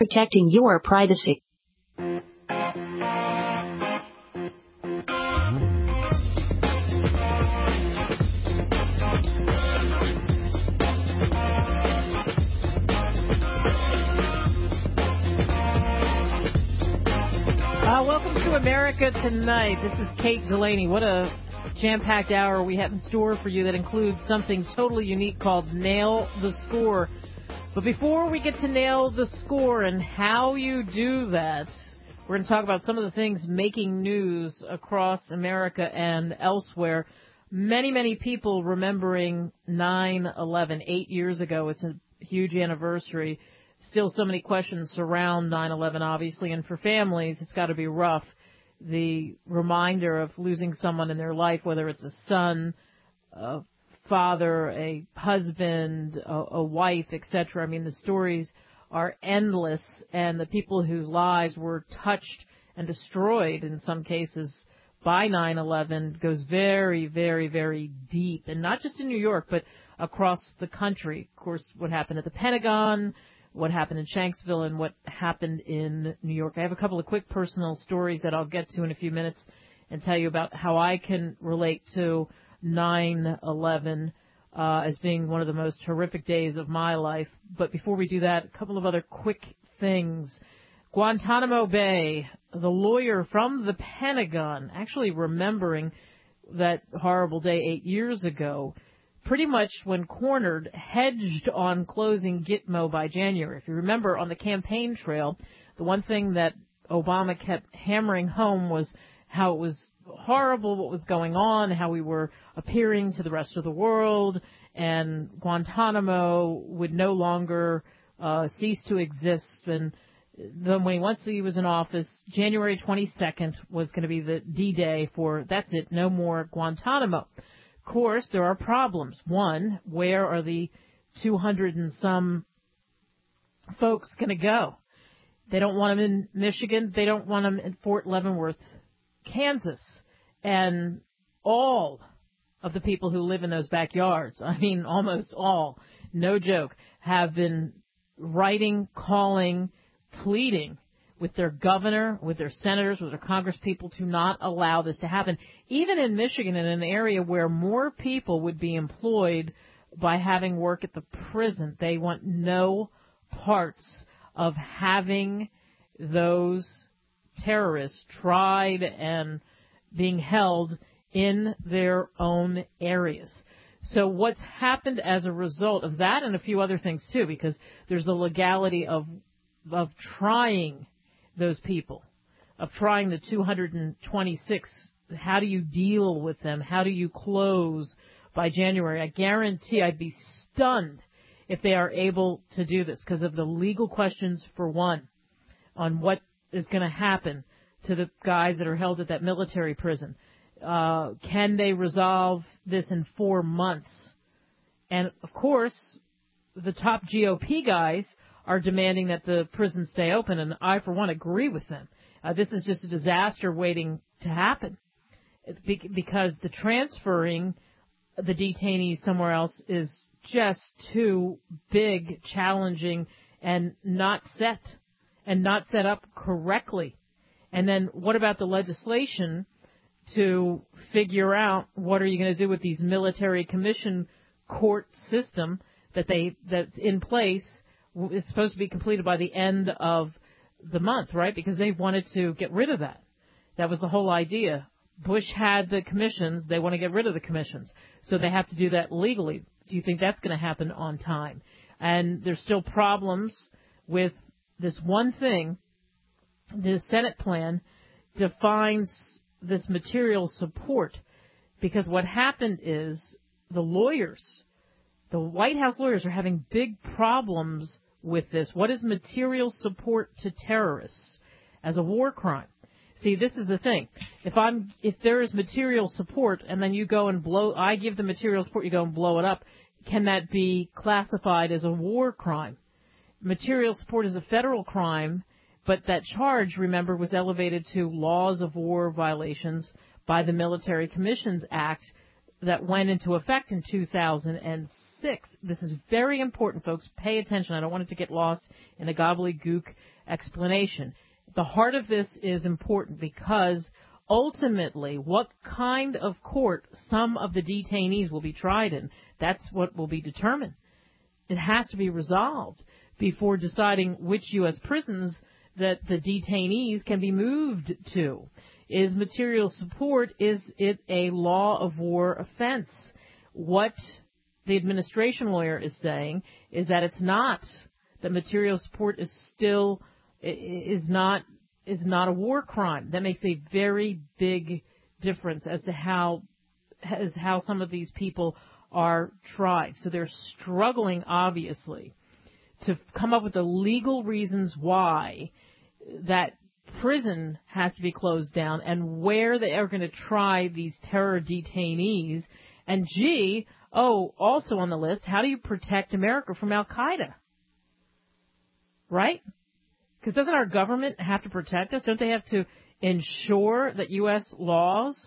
protecting your privacy. Welcome to America Tonight. This is Kate Delaney. What a jam-packed hour we have in store for you that includes something totally unique called Nail the Score. But before we get to Nail the Score and how you do that, we're going to talk about some of the things making news across America and elsewhere. Many, many people remembering 9/11, 8 years ago. It's a huge anniversary. Still so many questions surround 9/11, obviously, and for families, it's got to be rough. The reminder of losing someone in their life, whether it's a son, a father, a husband, a wife, etc. I mean, the stories are endless, and the people whose lives were touched and destroyed in some cases by 9/11 goes very, very, very deep, and not just in New York, but across the country. Of course, what happened at the Pentagon, what happened in Shanksville, and what happened in New York. I have a couple of quick personal stories that I'll get to in a few minutes and tell you about how I can relate to 9/11 as being one of the most horrific days of my life. But before we do that, a couple of other quick things. Guantanamo Bay, the lawyer from the Pentagon, actually remembering that horrible day 8 years ago, pretty much when cornered, hedged on closing Gitmo by January. If you remember, on the campaign trail, the one thing that Obama kept hammering home was how it was horrible what was going on, how we were appearing to the rest of the world, and Guantanamo would no longer cease to exist. And then once he was in office, January 22nd was going to be the D-Day for, that's it, no more Guantanamo. Of course, there are problems. One, where are the 200 and some folks going to go? They don't want them in Michigan. They don't want them in Fort Leavenworth, Kansas. And all of the people who live in those backyards, I mean almost all, no joke, have been writing, calling, pleading with their governor, with their senators, with their congresspeople to not allow this to happen. Even in Michigan, in an area where more people would be employed by having work at the prison, they want no parts of having those terrorists tried and being held in their own areas. So what's happened as a result of that, and a few other things too, because there's the legality of trying those people, of trying the 226. How do you deal with them? How do you close by January? I guarantee I'd be stunned if they are able to do this because of the legal questions, for one, on what is going to happen to the guys that are held at that military prison. Can they resolve this in 4 months? And, of course, the top GOP guys are demanding that the prisons stay open, and I, for one, agree with them. This is just a disaster waiting to happen because the transferring the detainees somewhere else is just too big, challenging, and not set up correctly. And then what about the legislation to figure out what are you going to do with these military commission court system that's in place? Is supposed to be completed by the end of the month, right? Because they wanted to get rid of that. That was the whole idea. Bush had the commissions. They want to get rid of the commissions. So they have to do that legally. Do you think that's going to happen on time? And there's still problems with this one thing. The Senate plan defines this material support because what happened is the White House lawyers are having big problems with this. What is material support to terrorists as a war crime? See, this is the thing. If there is material support and then you go and I give the material support, you go and blow it up, can that be classified as a war crime? Material support is a federal crime, but that charge, remember, was elevated to laws of war violations by the Military Commissions Act that went into effect in 2006. This is very important, folks. Pay attention. I don't want it to get lost in the gobbledygook explanation. The heart of this is important because ultimately what kind of court some of the detainees will be tried in, that's what will be determined. It has to be resolved before deciding which U.S. prisons that the detainees can be moved to. Is material support, is it a law of war offense? What the administration lawyer is saying is that it's not, that material support is still, is not a war crime. That makes a very big difference as to how some of these people are tried. So they're struggling, obviously, to come up with the legal reasons why that prison has to be closed down and where they are going to try these terror detainees. And also on the list, how do you protect America from Al-Qaeda? Right? Because doesn't our government have to protect us? Don't they have to ensure that U.S. laws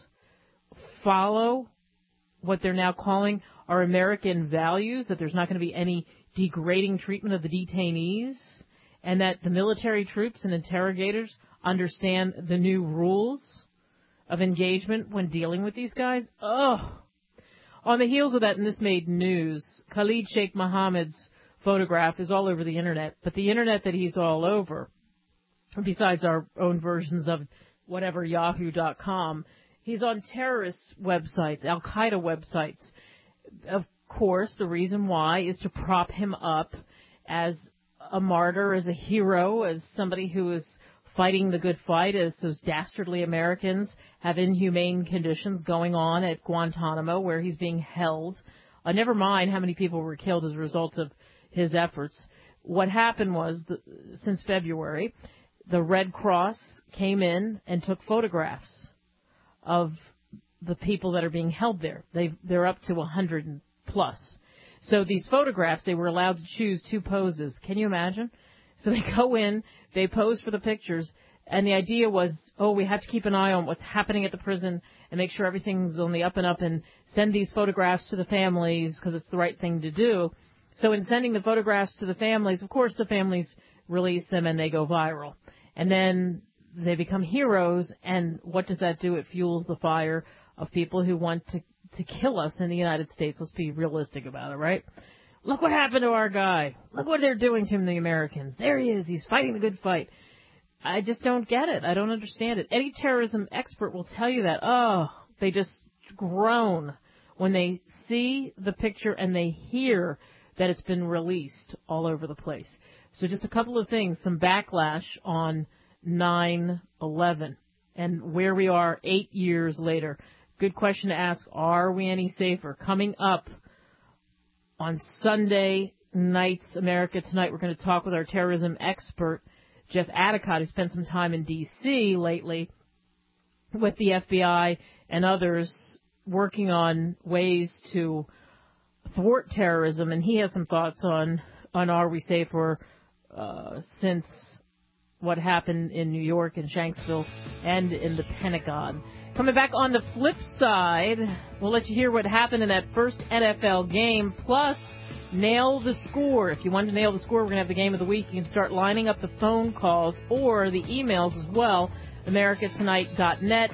follow what they're now calling our American values, that there's not going to be any degrading treatment of the detainees, and that the military troops and interrogators understand the new rules of engagement when dealing with these guys? On the heels of that, and this made news, Khalid Sheikh Mohammed's photograph is all over the Internet, but the Internet that he's all over, besides our own versions of whatever, yahoo.com, he's on terrorist websites, Al-Qaeda websites. Of course, the reason why is to prop him up as a martyr, as a hero, as somebody who is fighting the good fight, as those dastardly Americans have inhumane conditions going on at Guantanamo where he's being held. Never mind how many people were killed as a result of his efforts. What happened was, since February, the Red Cross came in and took photographs of the people that are being held there. They're up to 100 plus. So these photographs, they were allowed to choose two poses. Can you imagine? So they go in, they pose for the pictures, and the idea was, we have to keep an eye on what's happening at the prison and make sure everything's on the up and up and send these photographs to the families because it's the right thing to do. So in sending the photographs to the families, of course the families release them and they go viral. And then they become heroes, and what does that do? It fuels the fire of people who want to kill us in the United States. Let's be realistic about it, right? Look what happened to our guy. Look what they're doing to him, the Americans. There he is. He's fighting the good fight. I just don't get it. I don't understand it. Any terrorism expert will tell you that. They just groan when they see the picture and they hear that it's been released all over the place. So just a couple of things, some backlash on 9/11 and where we are 8 years later. Good question to ask. Are we any safer? Coming up on Sunday night's America Tonight, we're going to talk with our terrorism expert, Jeff Adicott, who spent some time in D.C. lately with the FBI and others working on ways to thwart terrorism. And he has some thoughts on are we safer since what happened in New York and Shanksville and in the Pentagon. Coming back on the flip side, we'll let you hear what happened in that first NFL game, plus nail the score. If you want to nail the score, we're going to have the game of the week. You can start lining up the phone calls or the emails as well. AmericaTonight.net,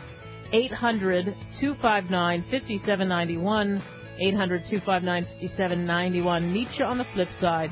800-259-5791, 800-259-5791. Meet you on the flip side.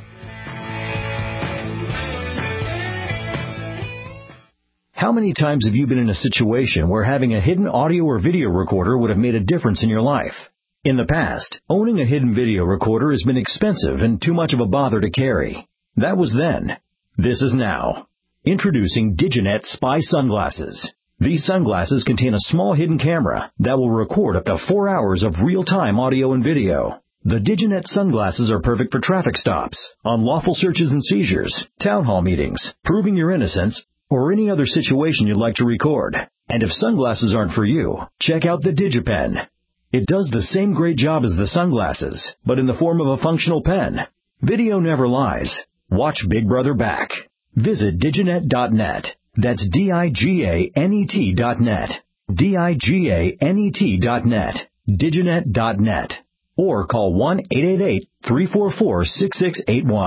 How many times have you been in a situation where having a hidden audio or video recorder would have made a difference in your life? In the past, owning a hidden video recorder has been expensive and too much of a bother to carry. That was then. This is now. Introducing Diginet Spy Sunglasses. These sunglasses contain a small hidden camera that will record up to 4 hours of real-time audio and video. The Diginet sunglasses are perfect for traffic stops, unlawful searches and seizures, town hall meetings, proving your innocence, or any other situation you'd like to record. And if sunglasses aren't for you, check out the DigiPen. It does the same great job as the sunglasses, but in the form of a functional pen. Video never lies. Watch Big Brother back. Visit Diginet.net. That's DIGANET.net. DIGANET.net. Diginet.net. Or call 1-888-344-6681.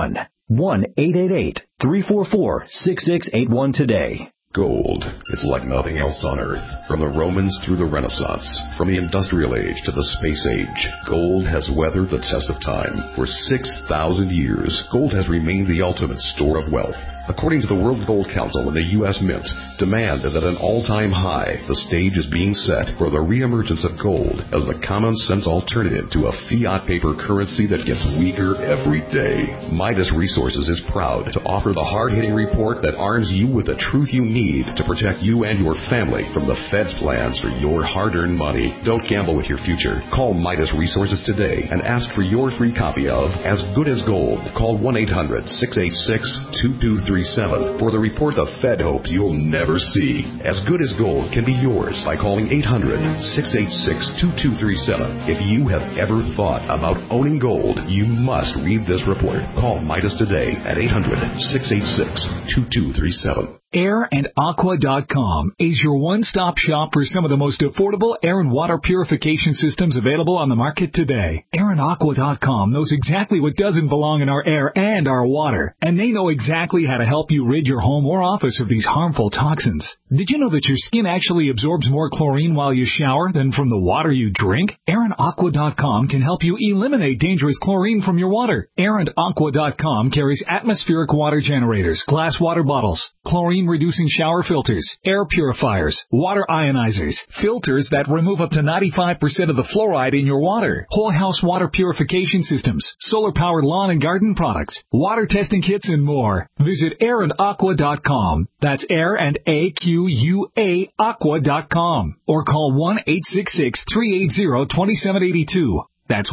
1-888-344-6681 today. Gold. It's like nothing else on Earth. From the Romans through the Renaissance, from the Industrial Age to the Space Age, gold has weathered the test of time. For 6,000 years, gold has remained the ultimate store of wealth. According to the World Gold Council and the U.S. Mint, demand is at an all-time high. The stage is being set for the reemergence of gold as the common-sense alternative to a fiat paper currency that gets weaker every day. Midas Resources is proud to offer the hard-hitting report that arms you with the truth you need to protect you and your family from the Fed's plans for your hard-earned money. Don't gamble with your future. Call Midas Resources today and ask for your free copy of As Good as Gold. Call 1-800-686-2237 for the report the Fed hopes you'll never see. As Good as Gold can be yours by calling 800-686-2237. If you have ever thought about owning gold, you must read this report. Call Midas today at 800-686-2237. AirandAqua.com is your one-stop shop for some of the most affordable air and water purification systems available on the market today. AirandAqua.com knows exactly what doesn't belong in our air and our water, and they know exactly how to help you rid your home or office of these harmful toxins. Did you know that your skin actually absorbs more chlorine while you shower than from the water you drink? AirandAqua.com can help you eliminate dangerous chlorine from your water. AirandAqua.com carries atmospheric water generators, glass water bottles, chlorine-reducing shower filters, air purifiers, water ionizers, filters that remove up to 95% of the fluoride in your water, whole house water purification systems, solar-powered lawn and garden products, water testing kits, and more. Visit AirandAqua.com. That's Air and A-Q-U-A Aqua.com. Or call 1-866-380-2782. That's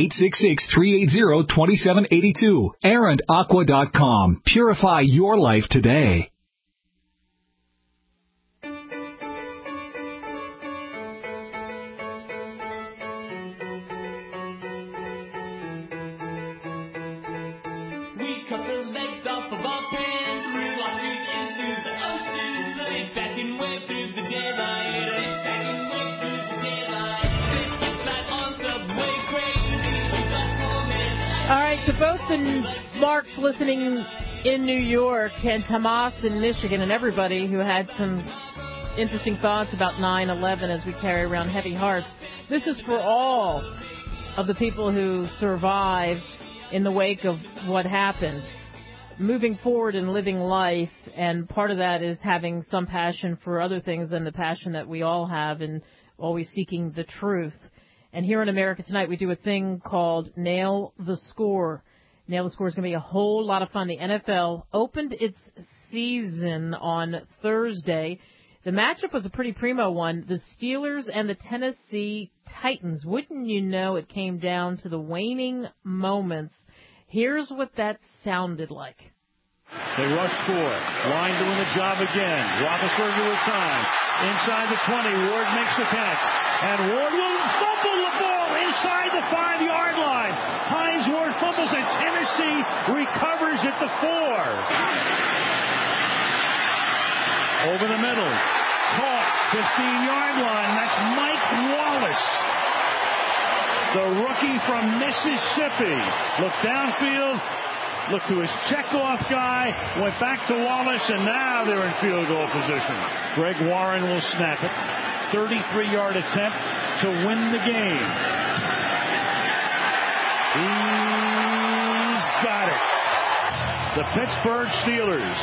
1-866-380-2782. AirandAqua.com. Purify your life today. To both the Marks listening in New York and Tomas in Michigan and everybody who had some interesting thoughts about 9/11 as we carry around heavy hearts, this is for all of the people who survived in the wake of what happened, moving forward and living life, and part of that is having some passion for other things than the passion that we all have and always seeking the truth. And here in America Tonight, we do a thing called Nail the Score. Nail the Score is going to be a whole lot of fun. The NFL opened its season on Thursday. The matchup was a pretty primo one. The Steelers and the Tennessee Titans. Wouldn't you know, it came down to the waning moments. Here's what that sounded like. They rush score. Line doing the job again. Roethlisberger with time. Inside the 20. Ward makes the catch. And Ward will fumble the ball inside the 5-yard line. Hines Ward fumbles and Tennessee recovers at the 4. Over the middle. Caught. 15-yard line. That's Mike Wallace, the rookie from Mississippi. Look downfield. Look to his checkoff guy, went back to Wallace, and now they're in field goal position. Greg Warren will snap it. 33-yard attempt to win the game. He's got it. The Pittsburgh Steelers,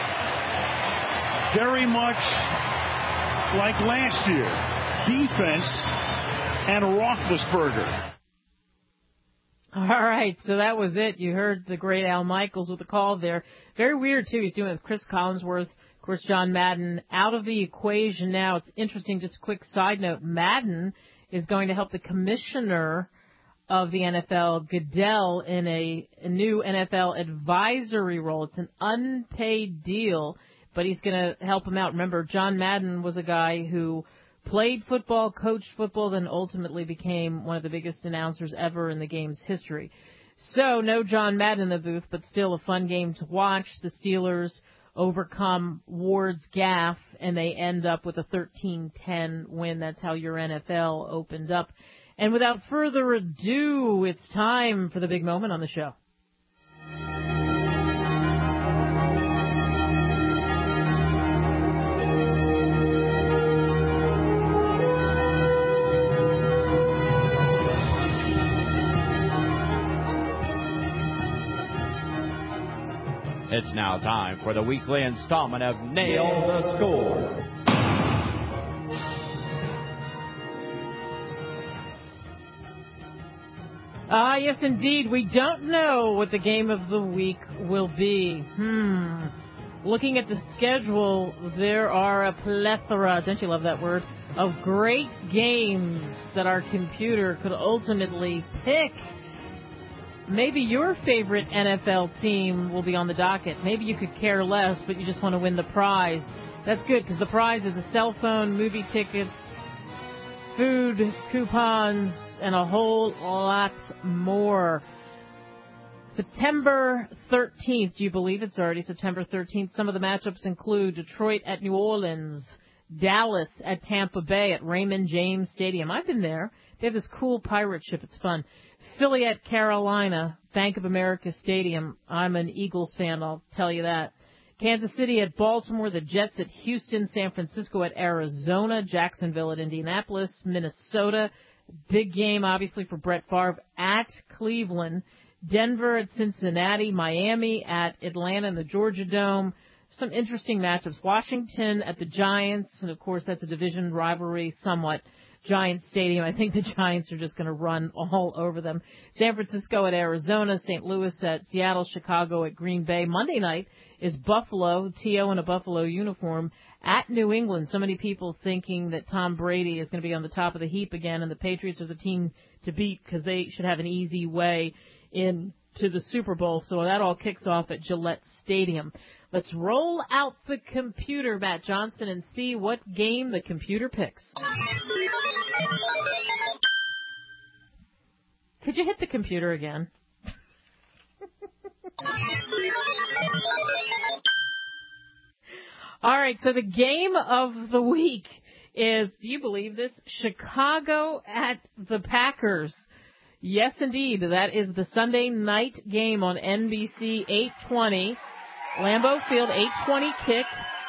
very much like last year, defense and Roethlisberger. All right, so that was it. You heard the great Al Michaels with the call there. Very weird, too. He's doing it with Chris Collinsworth, of course, John Madden. Out of the equation now. It's interesting, just a quick side note. Madden is going to help the commissioner of the NFL, Goodell, in a new NFL advisory role. It's an unpaid deal, but he's going to help him out. Remember, John Madden was a guy who played football, coached football, then ultimately became one of the biggest announcers ever in the game's history. So no John Madden in the booth, but still a fun game to watch. The Steelers overcome Ward's gaffe, and they end up with a 13-10 win. That's how your NFL opened up. And without further ado, it's time for the big moment on the show. It's now time for the weekly installment of Nail the Score. Yes, indeed. We don't know what the game of the week will be. Looking at the schedule, there are a plethora, don't you love that word, of great games that our computer could ultimately pick. Maybe your favorite NFL team will be on the docket. Maybe you could care less, but you just want to win the prize. That's good, because the prize is a cell phone, movie tickets, food, coupons, and a whole lot more. September 13th, do you believe it's already September 13th? Some of the matchups include Detroit at New Orleans, Dallas at Tampa Bay at Raymond James Stadium. I've been there. They have this cool pirate ship. It's fun. Philly at Carolina, Bank of America Stadium. I'm an Eagles fan, I'll tell you that. Kansas City at Baltimore, the Jets at Houston, San Francisco at Arizona, Jacksonville at Indianapolis, Minnesota. Big game, obviously, for Brett Favre at Cleveland. Denver at Cincinnati, Miami at Atlanta in the Georgia Dome. Some interesting matchups. Washington at the Giants, and of course that's a division rivalry somewhat. Giants Stadium. I think the Giants are just going to run all over them. San Francisco at Arizona, St. Louis at Seattle, Chicago at Green Bay. Monday night is Buffalo, T.O. in a Buffalo uniform, at New England. So many people thinking that Tom Brady is going to be on the top of the heap again, and the Patriots are the team to beat because they should have an easy way into the Super Bowl. So that all kicks off at Gillette Stadium. Let's roll out the computer, Matt Johnson, and see what game the computer picks. Could you hit the computer again? All right, so the game of the week is, do you believe this? Chicago at the Packers. Yes, indeed. That is the Sunday night game on NBC, 8:20. Lambeau Field, 8:20 kick.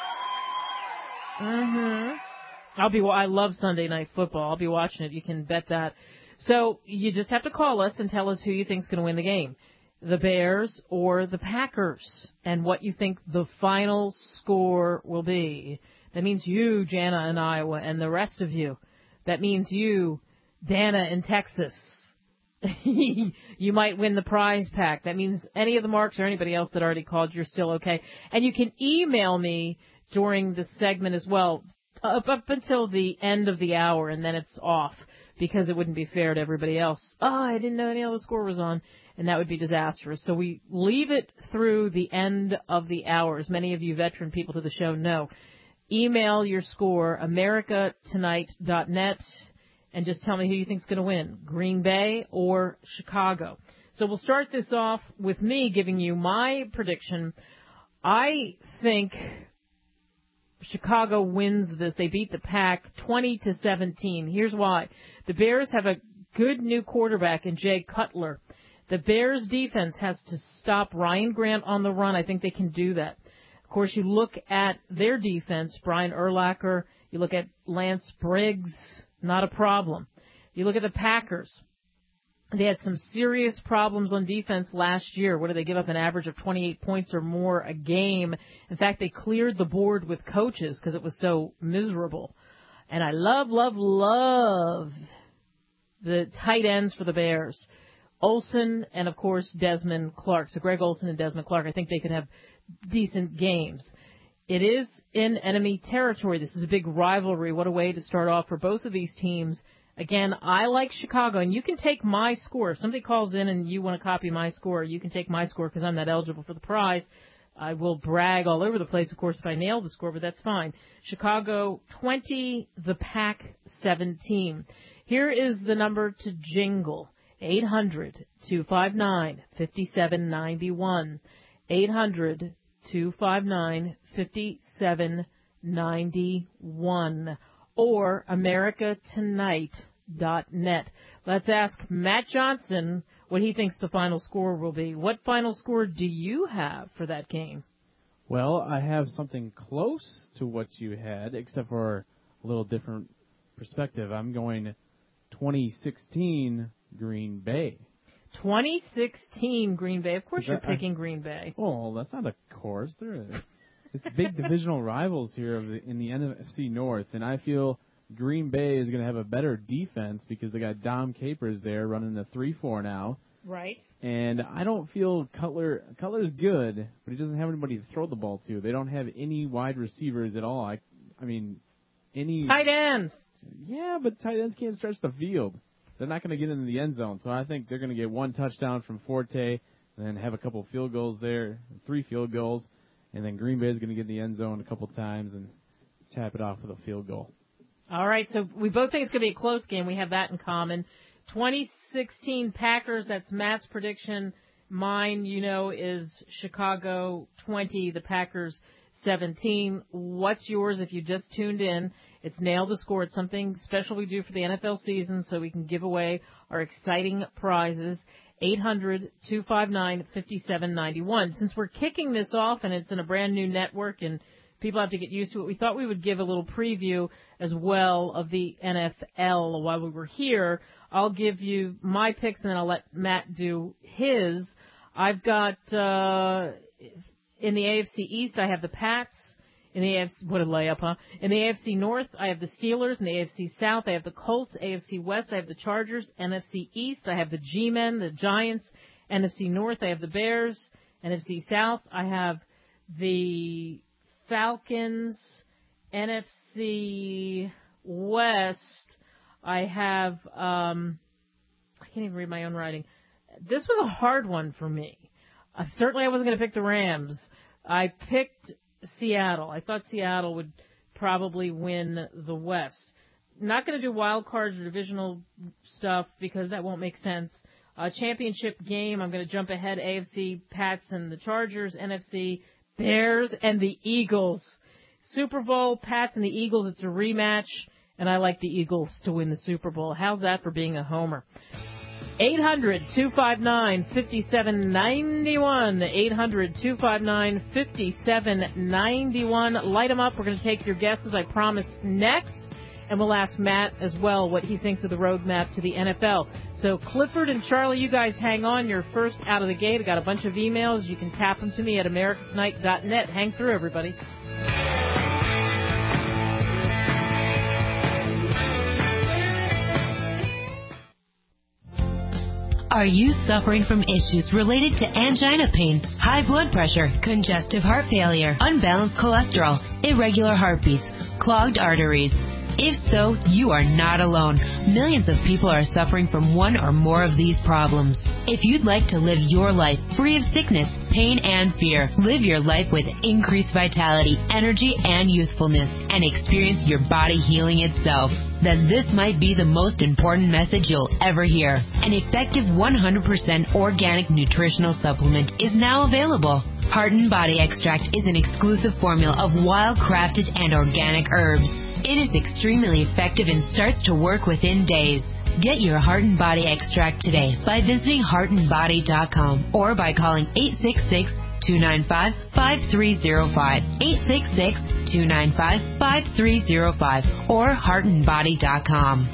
I love Sunday night football. I'll be watching it. You can bet that. So you just have to call us and tell us who you think is going to win the game, the Bears or the Packers, and what you think the final score will be. That means you, Jana in Iowa, and the rest of you. That means you, Dana in Texas. You might win the prize pack. That means any of the marks or anybody else that already called, you're still okay. And you can email me during the segment as well, up until the end of the hour, and then it's off, because it wouldn't be fair to everybody else. I didn't know any other score was on, and that would be disastrous. So we leave it through the end of the hour, as many of you veteran people to the show know. Email your score, americatonight.net, and just tell me who you think is going to win, Green Bay or Chicago. So we'll start this off with me giving you my prediction. I think Chicago wins this. They beat the Pack 20-17. Here's why. The Bears have a good new quarterback in Jay Cutler. The Bears defense has to stop Ryan Grant on the run. I think they can do that. Of course, you look at their defense, Brian Urlacher, you look at Lance Briggs, not a problem. You look at the Packers. They had some serious problems on defense last year. What did they give up? An average of 28 points or more a game. In fact, they cleared the board with coaches because it was so miserable. And I love the tight ends for the Bears. Olsen and, of course, Desmond Clark. So Greg Olsen and Desmond Clark, I think they could have decent games. It is in enemy territory. This is a big rivalry. What a way to start off for both of these teams. Again, I like Chicago, and you can take my score. If somebody calls in and you want to copy my score, you can take my score because I'm not eligible for the prize. I will brag all over the place, of course, if I nail the score, but that's fine. Chicago 20, the Pack 17. Here is the number to jingle. 800-259-5791. 800-259-5791. Or americatonight.net. Let's ask Matt Johnson what he thinks the final score will be. What final score do you have for that game? Well, I have something close to what you had, except for a little different perspective. I'm going 2016 Green Bay. 2016 Green Bay. Of course you're picking Green Bay. Well, that's not a course. It's big divisional rivals here in the NFC North, and I feel Green Bay is going to have a better defense because they got Dom Capers there running the 3-4 now. Right. And I don't feel Cutler's good, but he doesn't have anybody to throw the ball to. They don't have any wide receivers at all. I mean, any tight ends. Yeah, but tight ends can't stretch the field. They're not going to get into the end zone. So I think they're going to get one touchdown from Forte and then have a couple field goals there, 3 field goals, and then Green Bay is going to get in the end zone a couple times and tap it off with a field goal. All right, so we both think it's going to be a close game. We have that in common. 2016 Packers, that's Matt's prediction. Mine, is Chicago 20, the Packers 17. What's yours if you just tuned in? It's Nail the Score. It's something special we do for the NFL season so we can give away our exciting prizes. 800-259-5791. Since we're kicking this off and it's in a brand new network and people have to get used to it, we thought we would give a little preview as well of the NFL while we were here. I'll give you my picks and then I'll let Matt do his. I've got, in the AFC East, I have the Pats. In the AFC, what a layup, huh? In the AFC North, I have the Steelers. In the AFC South, I have the Colts. AFC West, I have the Chargers. NFC East, I have the G-Men, the Giants. NFC North, I have the Bears. NFC South, I have the Falcons. NFC West, I have, I can't even read my own writing. This was a hard one for me. Certainly I wasn't going to pick the Rams. I picked Seattle. I thought Seattle would probably win the West. Not going to do wild cards or divisional stuff because that won't make sense. Championship game, I'm going to jump ahead. AFC, Pats and the Chargers. NFC, Bears and the Eagles. Super Bowl, Pats and the Eagles, it's a rematch, and I like the Eagles to win the Super Bowl. How's that for being a homer? 800-259-5791. 800-259-5791. Light them up. We're going to take your guesses, I promise, next. And we'll ask Matt as well what he thinks of the roadmap to the NFL. So Clifford and Charlie, you guys hang on. You're first out of the gate. I got a bunch of emails. You can tap them to me at americatonight.net. Hang through, everybody. Are you suffering from issues related to angina pain, high blood pressure, congestive heart failure, unbalanced cholesterol, irregular heartbeats, clogged arteries? If so, you are not alone. Millions of people are suffering from one or more of these problems. If you'd like to live your life free of sickness, pain, and fear, live your life with increased vitality, energy, and youthfulness, and experience your body healing itself, then this might be the most important message you'll ever hear. An effective 100% organic nutritional supplement is now available. Heart and Body Extract is an exclusive formula of wild-crafted and organic herbs. It is extremely effective and starts to work within days. Get your Heart and Body Extract today by visiting heartandbody.com or by calling 866-295-5305, 866-295-5305, or heartandbody.com.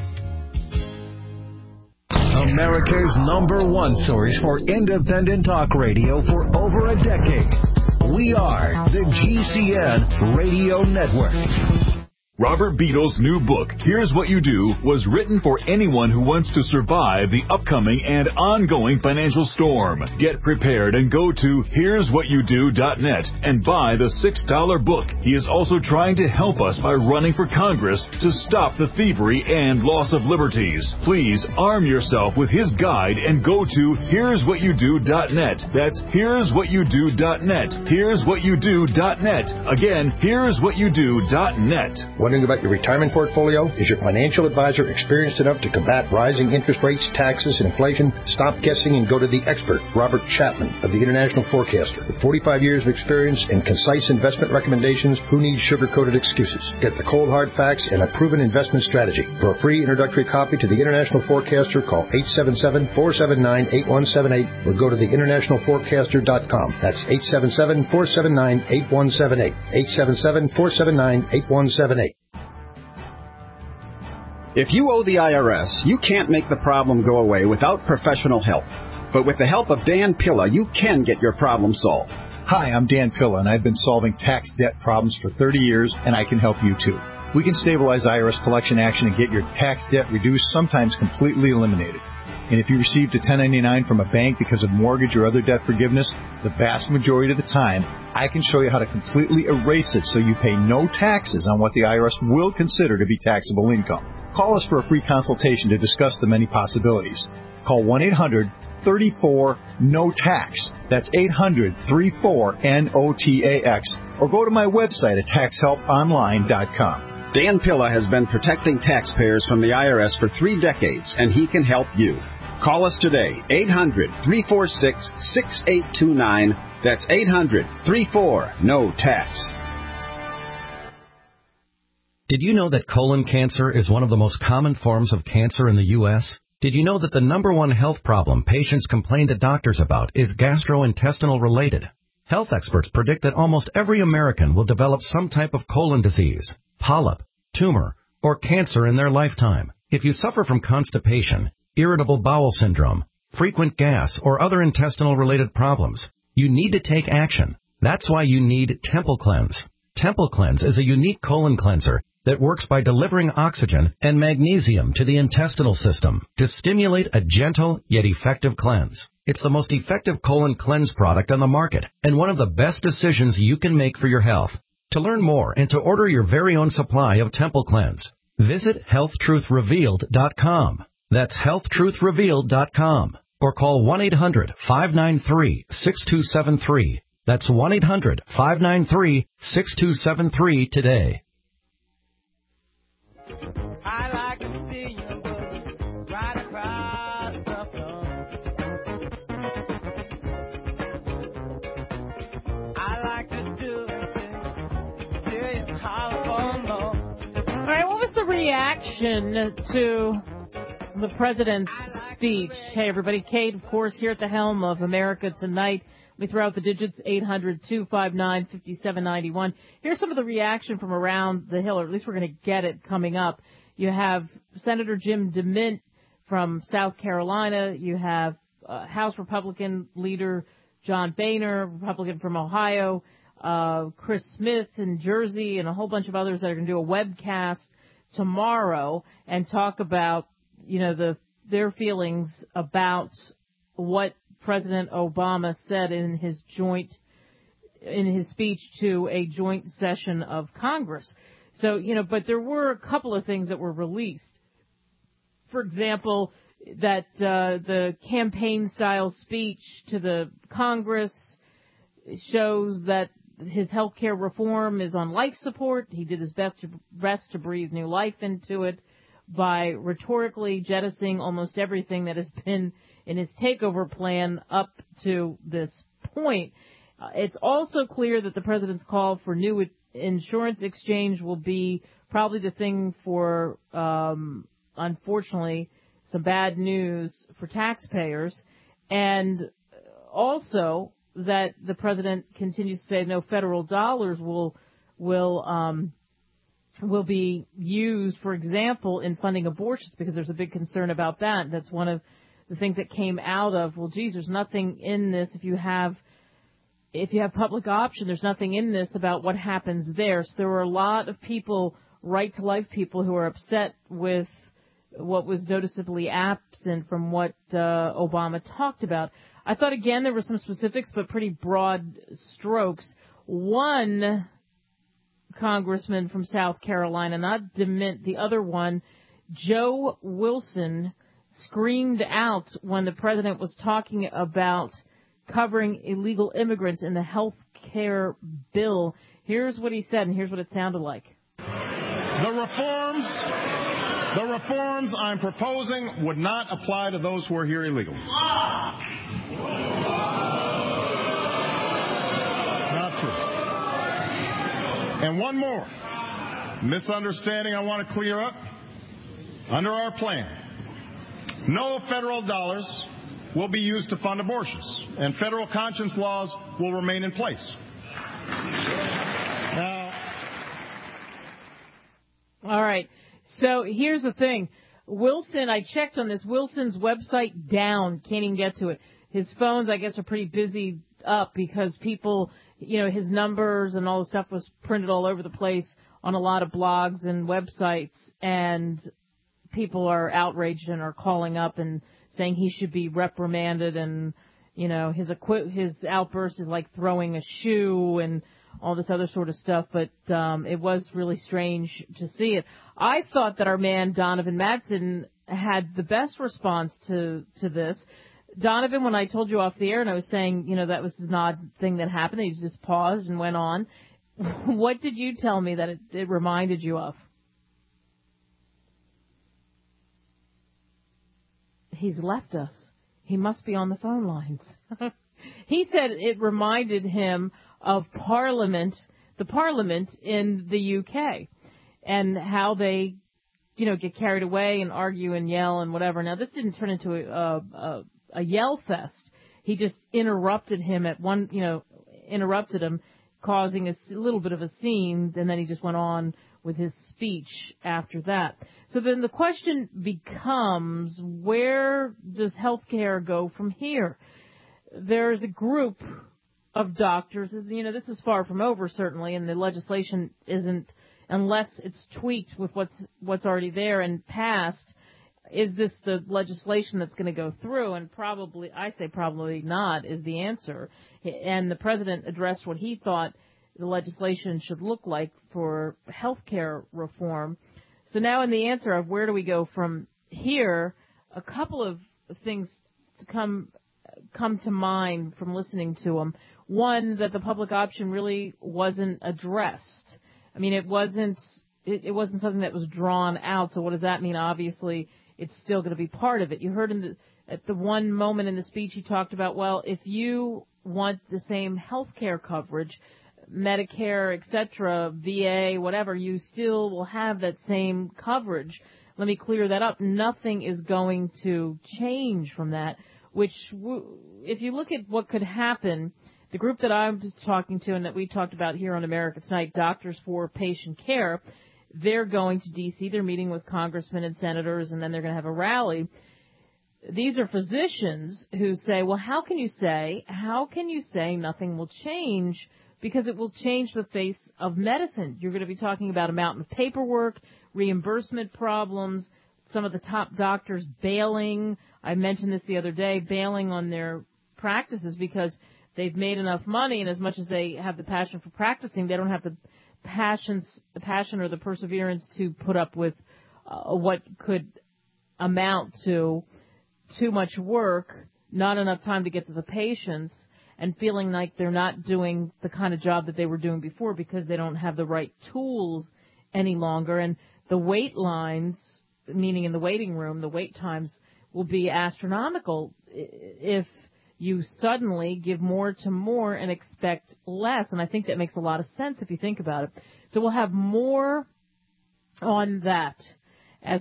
America's #1 source for independent talk radio for over a decade. We are the GCN Radio Network. Robert Beadle's new book, Here's What You Do, was written for anyone who wants to survive the upcoming and ongoing financial storm. Get prepared and go to here'swhatyoudo.net and buy the $6 book. He is also trying to help us by running for Congress to stop the thievery and loss of liberties. Please arm yourself with his guide and go to here'swhatyoudo.net. That's here'swhatyoudo.net. Here'swhatyoudo.net. Again, here'swhatyoudo.net. Wondering about your retirement portfolio? Is your financial advisor experienced enough to combat rising interest rates, taxes, and inflation? Stop guessing and go to the expert, Robert Chapman of the International Forecaster. With 45 years of experience and concise investment recommendations, who needs sugar-coated excuses? Get the cold hard facts and a proven investment strategy. For a free introductory copy to the International Forecaster, call 877-479-8178 or go to theinternationalforecaster.com. That's 877-479-8178. 877-479-8178. If you owe the IRS, you can't make the problem go away without professional help. But with the help of Dan Pilla, you can get your problem solved. Hi, I'm Dan Pilla, and I've been solving tax debt problems for 30 years, and I can help you too. We can stabilize IRS collection action and get your tax debt reduced, sometimes completely eliminated. And if you received a 1099 from a bank because of mortgage or other debt forgiveness, the vast majority of the time, I can show you how to completely erase it so you pay no taxes on what the IRS will consider to be taxable income. Call us for a free consultation to discuss the many possibilities. Call 1-800-34-NO-TAX. That's 800-34-NOTAX. Or go to my website at taxhelponline.com. Dan Pilla has been protecting taxpayers from the IRS for 3 decades, and he can help you. Call us today, 800-346-6829. That's 800-34-NO-TAX. Did you know that colon cancer is one of the most common forms of cancer in the U.S.? Did you know that the number one health problem patients complain to doctors about is gastrointestinal related? Health experts predict that almost every American will develop some type of colon disease, polyp, tumor, or cancer in their lifetime. If you suffer from constipation, irritable bowel syndrome, frequent gas, or other intestinal-related problems, you need to take action. That's why you need Temple Cleanse. Temple Cleanse is a unique colon cleanser that works by delivering oxygen and magnesium to the intestinal system to stimulate a gentle yet effective cleanse. It's the most effective colon cleanse product on the market and one of the best decisions you can make for your health. To learn more and to order your very own supply of Temple Cleanse, visit HealthTruthRevealed.com. That's HealthTruthRevealed.com. Or call 1-800-593-6273. That's 1-800-593-6273 today. I like to see you right across the floor. I like to do it till you holler for more. All right, what was the reaction to the president's speech? Hey, everybody. Kate, of course, here at the helm of America Tonight. Let me throw out the digits, 800-259-5791. Here's some of the reaction from around the Hill, or at least we're going to get it coming up. You have Senator Jim DeMint from South Carolina. You have House Republican leader John Boehner, Republican from Ohio, Chris Smith in Jersey, and a whole bunch of others that are going to do a webcast tomorrow and talk about, you know, their feelings about what President Obama said in his speech to a joint session of Congress. So, you know, but there were a couple of things that were released. For example, that the campaign-style speech to the Congress shows that his health care reform is on life support. He did his best to breathe new life into it by rhetorically jettisoning almost everything that has been in his takeover plan up to this point. It's also clear that the president's call for new insurance exchange will be probably the thing for, unfortunately, some bad news for taxpayers. And also that the president continues to say no federal dollars will be used, for example, in funding abortions, because there's a big concern about that. That's one of the things that came out of, well, geez, there's nothing in this. If you have public option, there's nothing in this about what happens there. So there were a lot of people, right-to-life people, who are upset with what was noticeably absent from what Obama talked about. I thought, again, there were some specifics, but pretty broad strokes. One congressman from South Carolina, not DeMint, the other one, Joe Wilson, screamed out when the president was talking about covering illegal immigrants in the health care bill. Here's what he said, and here's what it sounded like. The reforms I'm proposing would not apply to those who are here illegally. It's not true. And one more misunderstanding I want to clear up. Under our plan, no federal dollars will be used to fund abortions, and federal conscience laws will remain in place. Now, all right. So here's the thing. Wilson, I checked on this. Wilson's website down. Can't even get to it. his phones, I guess, are pretty busy up because people, his numbers and all the stuff was printed all over the place on a lot of blogs and websites, and people are outraged and are calling up and saying he should be reprimanded, and his outburst is like throwing a shoe and all this other sort of stuff. But it was really strange to see it. I thought that our man Donovan Madsen had the best response to this. Donovan, when I told you off the air and I was saying, that was an odd thing that happened, he just paused and went on. What did you tell me that it reminded you of? He's left us. He must be on the phone lines. He said it reminded him of the Parliament in the UK, and how they, get carried away and argue and yell and whatever. Now, this didn't turn into a yell fest. He just interrupted him causing a little bit of a scene, and then he just went on with his speech after that. So then the question becomes, where does healthcare go from here? There's a group of doctors, this is far from over, certainly, and the legislation isn't, unless it's tweaked with what's already there and passed. Is this the legislation that's going to go through? And probably not is the answer. And the president addressed what he thought the legislation should look like for health care reform. So now in the answer of where do we go from here, a couple of things to come to mind from listening to him. One, that the public option really wasn't addressed. I mean, it wasn't something that was drawn out. So what does that mean? Obviously, it's still going to be part of it. You heard at the one moment in the speech he talked about, well, if you want the same health care coverage, Medicare, etc., VA, whatever, you still will have that same coverage. Let me clear that up. Nothing is going to change from that, which, if you look at what could happen, the group that I was talking to and that we talked about here on America Tonight, Doctors for Patient Care, they're going to D.C., they're meeting with congressmen and senators, and then they're going to have a rally. These are physicians who say, well, how can you say nothing will change? Because it will change the face of medicine. You're going to be talking about a mountain of paperwork, reimbursement problems, some of the top doctors bailing. I mentioned this the other day, bailing on their practices because they've made enough money, and as much as they have the passion for practicing, they don't have the passion or the perseverance to put up with what could amount to too much work, not enough time to get to the patients, and feeling like they're not doing the kind of job that they were doing before because they don't have the right tools any longer. And the wait lines, meaning in the waiting room, the wait times will be astronomical if you suddenly give more to more and expect less. And I think that makes a lot of sense if you think about it. So we'll have more on that as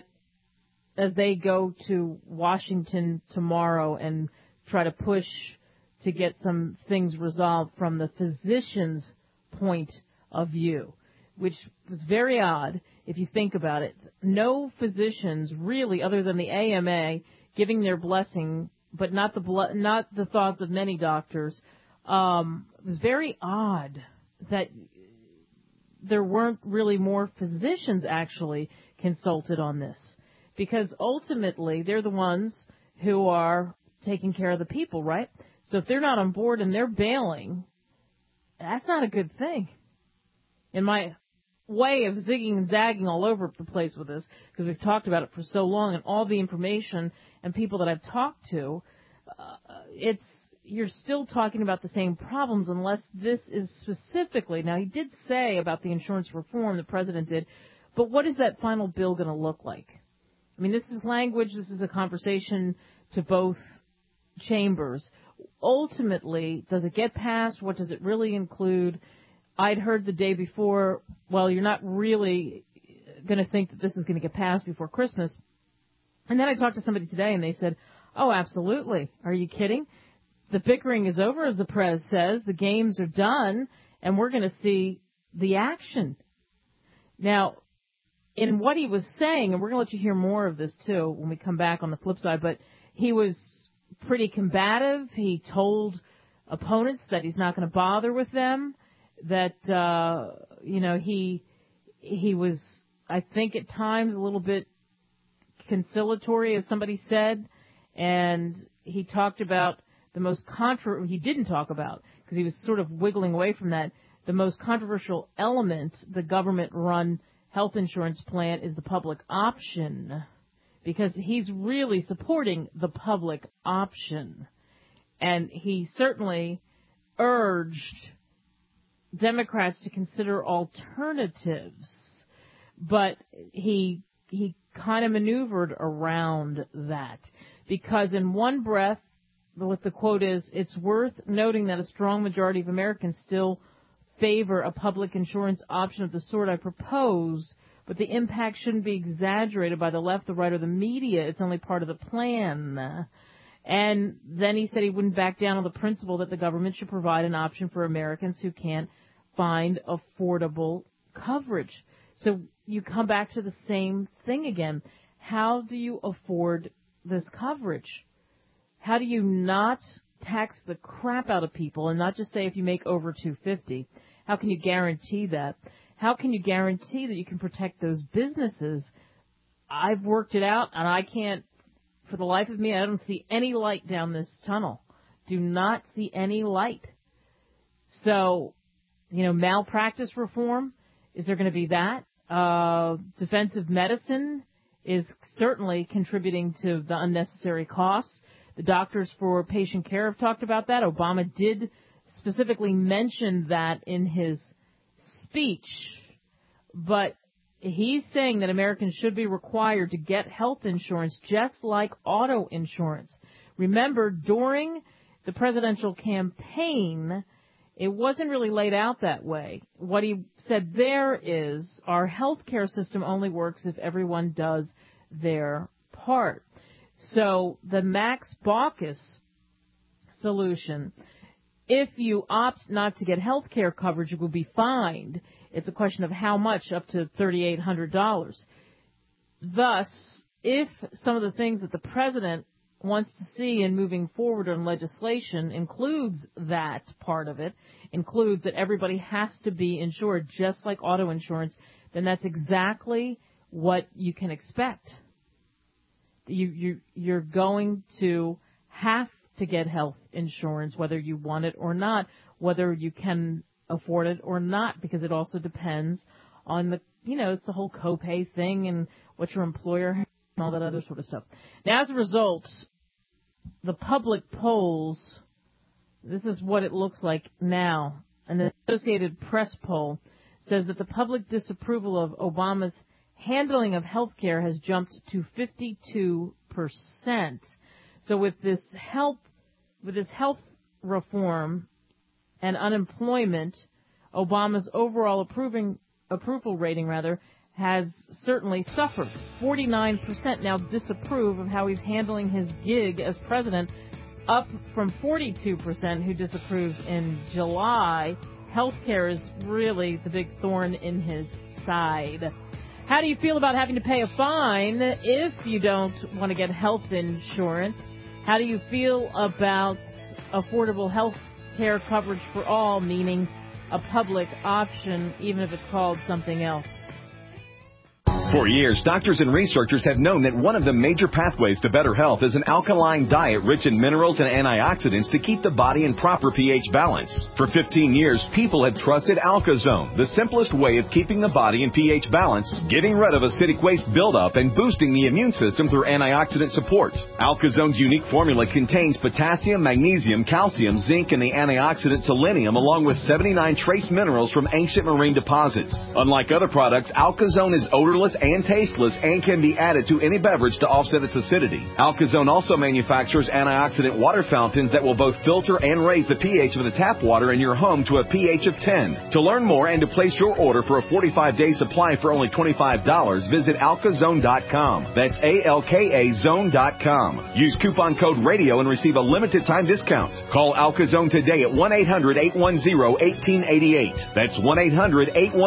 they go to Washington tomorrow and try to push to get some things resolved from the physician's point of view, which was very odd if you think about it. No physicians really, other than the AMA, giving their blessing, but not the thoughts of many doctors. It was very odd that there weren't really more physicians actually consulted on this, because ultimately they're the ones who are taking care of the people, right? So if they're not on board and they're bailing, that's not a good thing. In my way of zigging and zagging all over the place with this, because we've talked about it for so long, and all the information and people that I've talked to, you're still talking about the same problems unless this is specifically. Now, he did say about the insurance reform, the president did, but what is that final bill going to look like? I mean, this is language, this is a conversation to both chambers. Ultimately, does it get passed? What does it really include? I'd heard the day before, well, you're not really going to think that this is going to get passed before Christmas. And then I talked to somebody today, and they said, oh, absolutely. Are you kidding? The bickering is over, as the press says. The games are done, and we're going to see the action. Now, in what he was saying, and we're going to let you hear more of this, too, when we come back on the flip side, but he was pretty combative. He told opponents that he's not going to bother with them, that, he was, I think at times, a little bit conciliatory, as somebody said, and he talked about he didn't talk about, because he was sort of wiggling away from that, the most controversial element, the government-run health insurance plan, is the public option, because he's really supporting the public option. And he certainly urged Democrats to consider alternatives, but he kind of maneuvered around that, because in one breath, what the quote is, it's worth noting that a strong majority of Americans still favor a public insurance option of the sort I proposed, but the impact shouldn't be exaggerated by the left, the right, or the media. It's only part of the plan. And then he said he wouldn't back down on the principle that the government should provide an option for Americans who can't find affordable coverage. So you come back to the same thing again. How do you afford this coverage? How do you not tax the crap out of people and not just say if you make over $250? How can you guarantee that? How can you guarantee that you can protect those businesses? I've worked it out, and I can't, for the life of me, I don't see any light down this tunnel. Do not see any light. So, malpractice reform, is there going to be that? Defensive medicine is certainly contributing to the unnecessary costs. The Doctors for Patient Care have talked about that. Obama did specifically mention that in his speech. But he's saying that Americans should be required to get health insurance just like auto insurance. Remember, during the presidential campaign, it wasn't really laid out that way. What he said there is our health care system only works if everyone does their part. So the Max Baucus solution, if you opt not to get health care coverage, you will be fined. It's a question of how much, up to $3,800. Thus, if some of the things that the president wants to see in moving forward on legislation includes that part of it, includes that everybody has to be insured just like auto insurance, then that's exactly what you can expect. You're going to have to get health insurance, whether you want it or not, whether you can afford it or not, because it also depends on it's the whole copay thing and what your employer has and all that other sort of stuff. Now, as a result, the public polls, this is what it looks like now. And the Associated Press poll says that the public disapproval of Obama's handling of health care has jumped to 52%. So with this health reform and unemployment, Obama's overall approval rating has certainly suffered. 49% now disapprove of how he's handling his gig as president, up from 42% who disapproved in July. Healthcare is really the big thorn in his side. How do you feel about having to pay a fine if you don't want to get health insurance? How do you feel about affordable health care coverage for all, meaning a public option, even if it's called something else? For years, doctors and researchers have known that one of the major pathways to better health is an alkaline diet rich in minerals and antioxidants to keep the body in proper pH balance. For 15 years, people have trusted AlkaZone, the simplest way of keeping the body in pH balance, getting rid of acidic waste buildup, and boosting the immune system through antioxidant support. AlkaZone's unique formula contains potassium, magnesium, calcium, zinc, and the antioxidant selenium, along with 79 trace minerals from ancient marine deposits. Unlike other products, AlkaZone is odorless and tasteless and can be added to any beverage to offset its acidity. AlkaZone also manufactures antioxidant water fountains that will both filter and raise the pH of the tap water in your home to a pH of 10. To learn more and to place your order for a 45-day supply for only $25, visit alkazone.com. That's ALKA zone.com. Use coupon code RADIO and receive a limited time discount. Call AlkaZone today at 1-800-810-1888. That's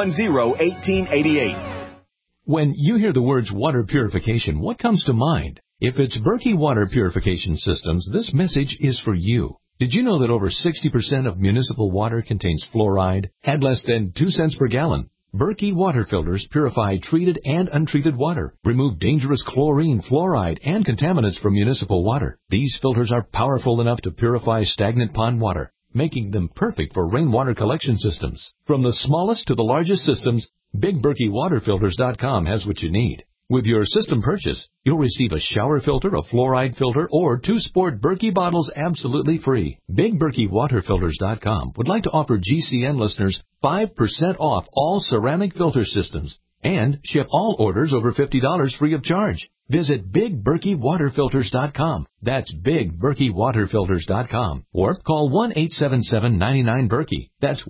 1-800-810-1888. When you hear the words water purification, what comes to mind? If it's Berkey Water Purification Systems, this message is for you. Did you know that over 60% of municipal water contains fluoride at less than 2 cents per gallon? Berkey water filters purify treated and untreated water, remove dangerous chlorine, fluoride, and contaminants from municipal water. These filters are powerful enough to purify stagnant pond water, making them perfect for rainwater collection systems. From the smallest to the largest systems, BigBerkeyWaterFilters.com has what you need. With your system purchase, you'll receive a shower filter, a fluoride filter, or 2 sport Berkey bottles absolutely free. BigBerkeyWaterFilters.com would like to offer GCN listeners 5% off all ceramic filter systems and ship all orders over $50 free of charge. Visit BigBerkeyWaterFilters.com. That's BigBerkeyWaterFilters.com. Or call 1-877-99-BERKEY. That's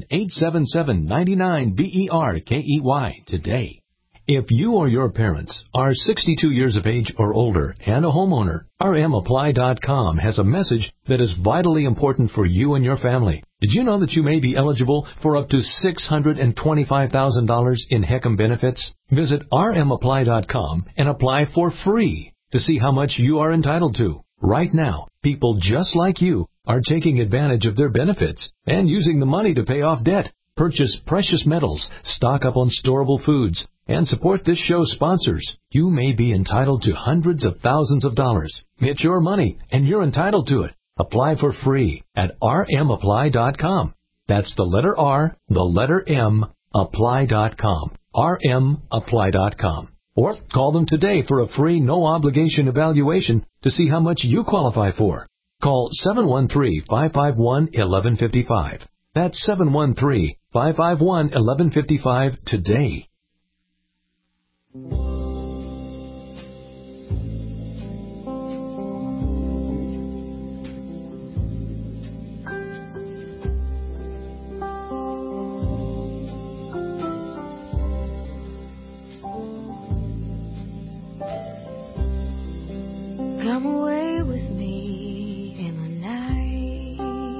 1-877-99-BERKEY today. If you or your parents are 62 years of age or older and a homeowner, RMApply.com has a message that is vitally important for you and your family. Did you know that you may be eligible for up to $625,000 in HECM benefits? Visit RMApply.com and apply for free to see how much you are entitled to. Right now, people just like you are taking advantage of their benefits and using the money to pay off debt, purchase precious metals, stock up on storable foods, and support this show's sponsors. You may be entitled to hundreds of thousands of dollars. It's your money, and you're entitled to it. Apply for free at rmapply.com. That's the letter R, the letter M, apply.com. rmapply.com. Or call them today for a free, no-obligation evaluation to see how much you qualify for. Call 713-551-1155. That's 713-551-1155 today. Come away with me in the night.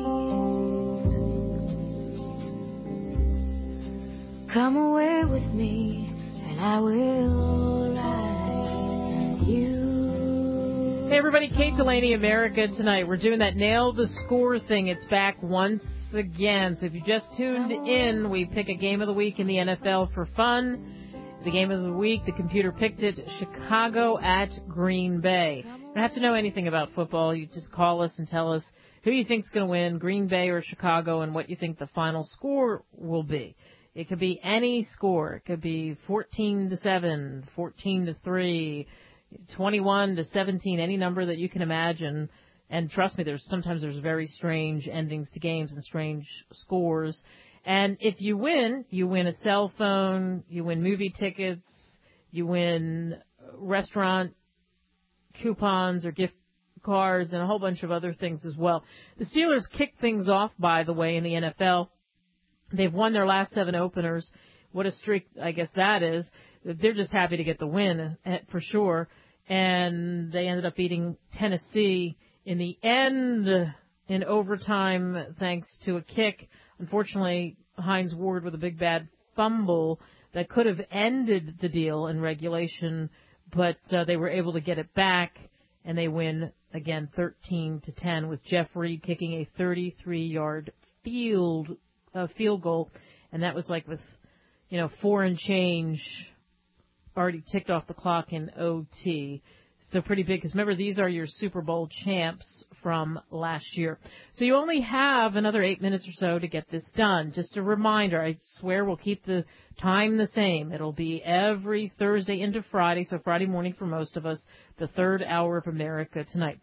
Come away with me and I will ride you. Hey everybody, Kate Delaney, America Tonight. We're doing that Nail the Score thing. It's back once again. So if you just tuned in, we pick a game of the week in the NFL for fun. The game of the week, the computer picked it, Chicago at Green Bay. You don't have to know anything about football. You just call us and tell us who you think's going to win, Green Bay or Chicago, and what you think the final score will be. It could be any score. It could be 14-7, 14-3, 21-17, any number that you can imagine. And trust me, sometimes there's very strange endings to games and strange scores. And if you win a cell phone, you win movie tickets, you win restaurant coupons or gift cards and a whole bunch of other things as well. The Steelers kicked things off, by the way, in the NFL. They've won their last 7 openers. What a streak, I guess that is. They're just happy to get the win, for sure. And they ended up beating Tennessee in the end in overtime thanks to a kick. Unfortunately, Hines Ward with a big bad fumble that could have ended the deal in regulation, but they were able to get it back, and they win again 13-10 with Jeff Reed kicking a 33-yard field goal, and that was like with 4 and change already ticked off the clock in OT. So pretty big, because remember, these are your Super Bowl champs from last year. So you only have another 8 minutes or so to get this done. Just a reminder, I swear we'll keep the time the same. It'll be every Thursday into Friday, so Friday morning for most of us, the third hour of America Tonight.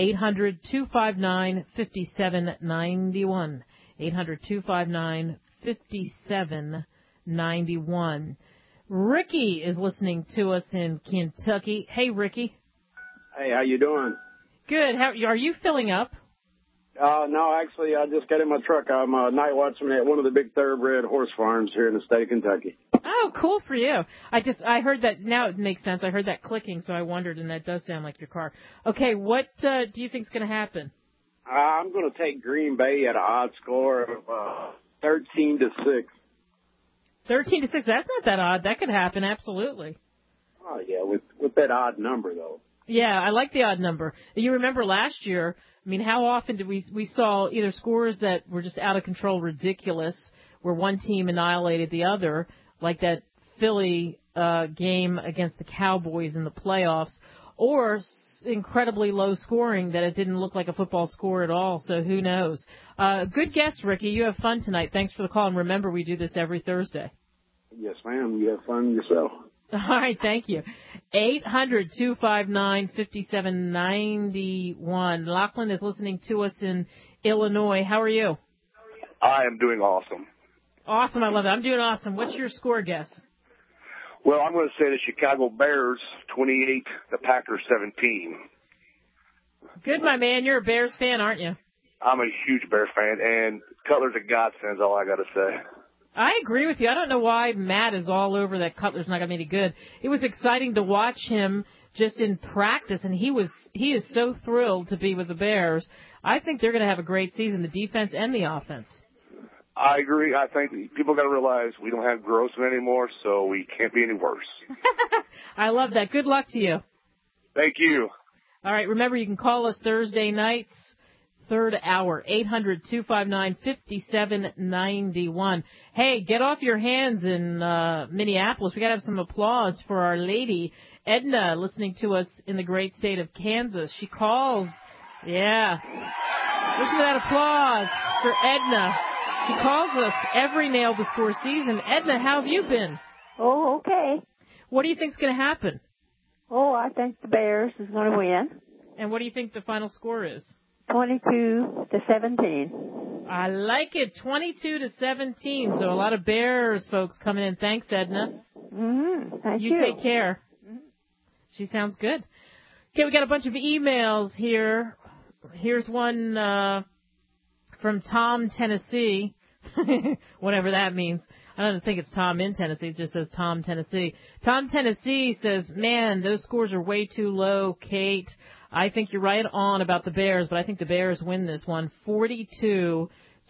800-259-5791. 800-259-5791. Ricky is listening to us in Kentucky. Hey, Ricky. Hey, how you doing? Good. Are you filling up? No, actually, I just got in my truck. I'm a night watchman at one of the big thoroughbred horse farms here in the state of Kentucky. Oh, cool for you. I heard that. Now it makes sense. I heard that clicking, so I wondered, and that does sound like your car. Okay, what do you think's going to happen? I'm going to take Green Bay at an odd score of 13-6. 13-6. That's not that odd. That could happen, absolutely. Oh yeah, with that odd number though. Yeah, I like the odd number. You remember last year, I mean, how often did we saw either scores that were just out of control, ridiculous, where one team annihilated the other, like that Philly game against the Cowboys in the playoffs, or incredibly low scoring that it didn't look like a football score at all, so who knows. Good guess, Ricky. You have fun tonight. Thanks for the call, and remember, we do this every Thursday. Yes, ma'am. You have fun yourself. All right, thank you. 800-259-5791. Lachlan is listening to us in Illinois. How are you? I am doing awesome. Awesome, I love it. I'm doing awesome. What's your score guess? Well, I'm going to say the Chicago Bears 28, the Packers 17. Good, my man. You're a Bears fan, aren't you? I'm a huge Bears fan, and Cutler's a godsend is all I got to say. I agree with you. I don't know why Matt is all over that Cutler's not going to be any good. It was exciting to watch him just in practice, and he is so thrilled to be with the Bears. I think they're going to have a great season, the defense and the offense. I agree. I think people got to realize we don't have Grossman anymore, so we can't be any worse. I love that. Good luck to you. Thank you. All right, remember, you can call us Thursday nights, third hour, 800-259-5791. Hey, get off your hands in Minneapolis. We got to have some applause for our lady, Edna, listening to us in the great state of Kansas. She calls. Yeah. Listen to that applause for Edna. She calls us every Nail the Score season. Edna, how have you been? Oh, okay. What do you think's going to happen? Oh, I think the Bears is going to win. And what do you think the final score is? 22-17. I like it, 22-17. So a lot of Bears folks coming in. Thanks, Edna. Thank you. You take care. She sounds good. Okay, we got a bunch of emails here. Here's one from Tom, Tennessee, whatever that means. I don't think it's Tom in Tennessee. It just says Tom, Tennessee. Tom, Tennessee says, man, those scores are way too low, Kate. I think you're right on about the Bears, but I think the Bears win this one 42-27.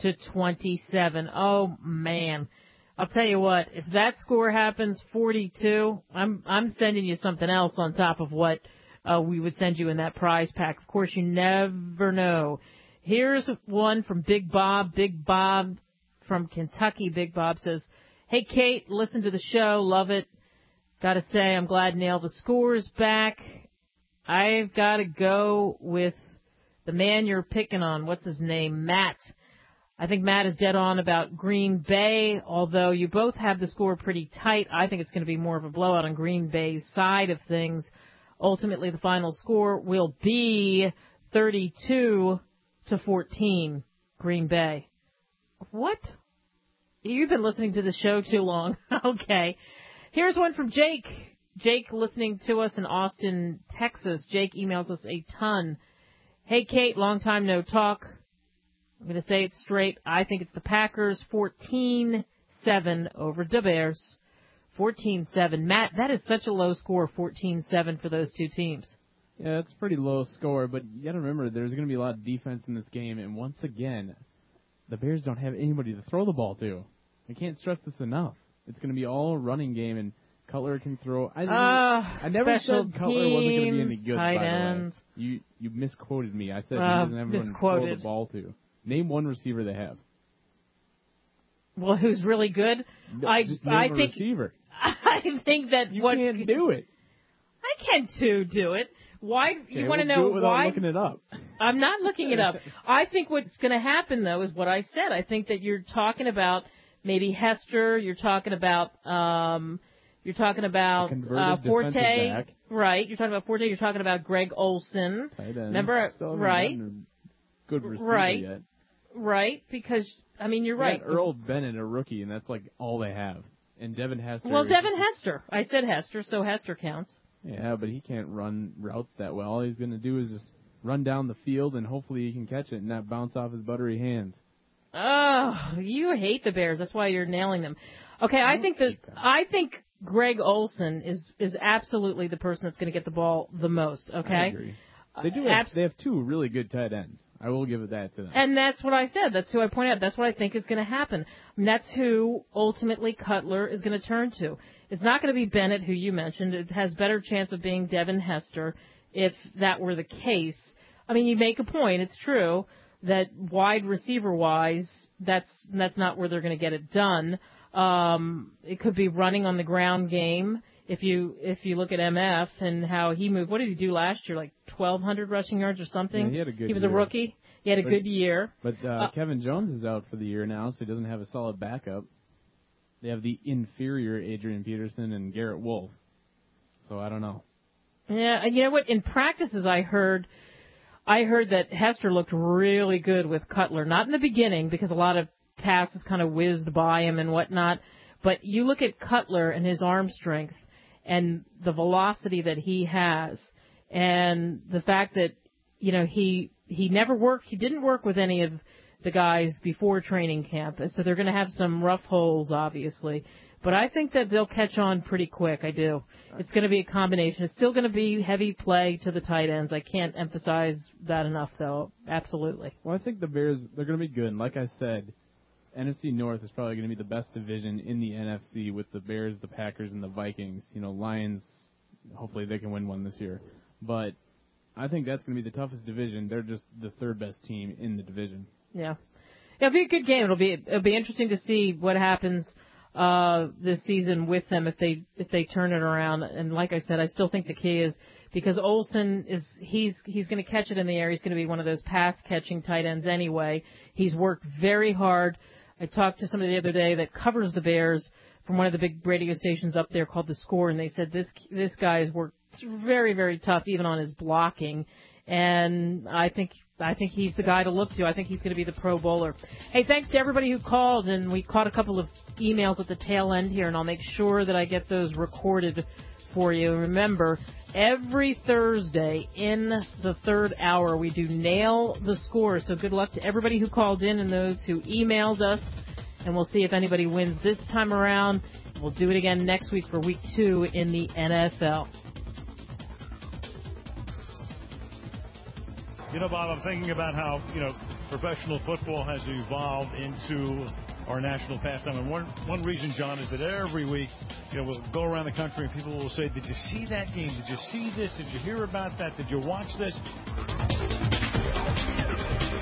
Oh, man. I'll tell you what, if that score happens, 42, I'm sending you something else on top of what we would send you in that prize pack. Of course, you never know. Here's one from Big Bob. Big Bob from Kentucky. Big Bob says, hey, Kate, listen to the show. Love it. Got to say, I'm glad Nail the Score's back. I've got to go with the man you're picking on. What's his name? Matt. I think Matt is dead on about Green Bay, although you both have the score pretty tight. I think it's going to be more of a blowout on Green Bay's side of things. Ultimately, the final score will be 32-14, Green Bay. What? You've been listening to the show too long. Okay. Here's one from Jake. Jake listening to us in Austin, Texas. Jake emails us a ton. Hey, Kate, long time no talk. I'm going to say it straight. I think it's the Packers 14-7 over the Bears. 14-7. Matt, that is such a low score, 14-7 for those two teams. Yeah, that's a pretty low score, but you got to remember there's going to be a lot of defense in this game, and once again, the Bears don't have anybody to throw the ball to. I can't stress this enough. It's going to be all running game, and Cutler can throw. I never said Cutler wasn't going to be any good, by the way. You misquoted me. I said he doesn't have anyone to throw the ball to. Name one receiver they have. Well, who's really good? Just name a receiver. I think that you can't do it. I can too do it. Why? Okay, you want to do know it without why? Looking it up. I'm not looking it up. I think what's going to happen though is what I said. I think that you're talking about maybe Hester. You're talking about Forte. Right. You're talking about Forte. You're talking about Greg Olsen. Remember? Right. Good receiver right. Yet. Right. Because I mean, you're right. Earl Bennett, a rookie, and that's like all they have. And Devin Hester. Well, Devin Hester. I said Hester, so Hester counts. Yeah, but he can't run routes that well. All he's going to do is just run down the field, and hopefully he can catch it and not bounce off his buttery hands. Oh, you hate the Bears. That's why you're nailing them. Okay, I think Greg Olsen is absolutely the person that's going to get the ball the most. Okay, I agree. They have two really good tight ends. I will give it that to them. And that's what I said. That's who I pointed out. That's what I think is going to happen. And that's who ultimately Cutler is going to turn to. It's not going to be Bennett, who you mentioned. It has better chance of being Devin Hester. if that were the case. I mean, you make a point. It's true that wide receiver-wise, that's not where they're going to get it done. It could be running on the ground game. If you look at MF and how he moved, what did he do last year? Like 1,200 rushing yards or something? Yeah, he had a good year. He was a rookie. He had a good year. But Kevin Jones is out for the year now, so he doesn't have a solid backup. They have the inferior Adrian Peterson and Garrett Wolf. So I don't know. Yeah, and you know what? In practices, I heard that Hester looked really good with Cutler. Not in the beginning, because a lot of passes kind of whizzed by him and whatnot. But you look at Cutler and his arm strength and the velocity that he has, and the fact that, you know, he didn't work with any of the guys before training camp, so they're going to have some rough holes, obviously. But I think that they'll catch on pretty quick. I do. It's going to be a combination. It's still going to be heavy play to the tight ends. I can't emphasize that enough, though. Absolutely. Well, I think the Bears, they're going to be good. And like I said, NFC North is probably going to be the best division in the NFC with the Bears, the Packers, and the Vikings. You know, Lions, hopefully they can win one this year. But I think that's going to be the toughest division. They're just the third best team in the division. Yeah. It'll be a good game. It'll be interesting to see what happens this season with them if they turn it around. And like I said, I still think the key is because Olsen he's going to catch it in the air. He's going to be one of those pass catching tight ends anyway. He's worked very hard. I talked to somebody the other day that covers the Bears from one of the big radio stations up there called The Score, and they said this guy has worked very, very tough even on his blocking. And I think he's the guy to look to. I think he's going to be the Pro Bowler. Hey, thanks to everybody who called, and we caught a couple of emails at the tail end here, and I'll make sure that I get those recorded for you. Remember, every Thursday in the third hour, we do Nail the Score. So good luck to everybody who called in and those who emailed us, and we'll see if anybody wins this time around. We'll do it again next week for Week 2 in the NFL. You know, Bob, I'm thinking about how, you know, professional football has evolved into our national pastime. And one reason, John, is that every week, you know, we'll go around the country and people will say, did you see that game? Did you see this? Did you hear about that? Did you watch this?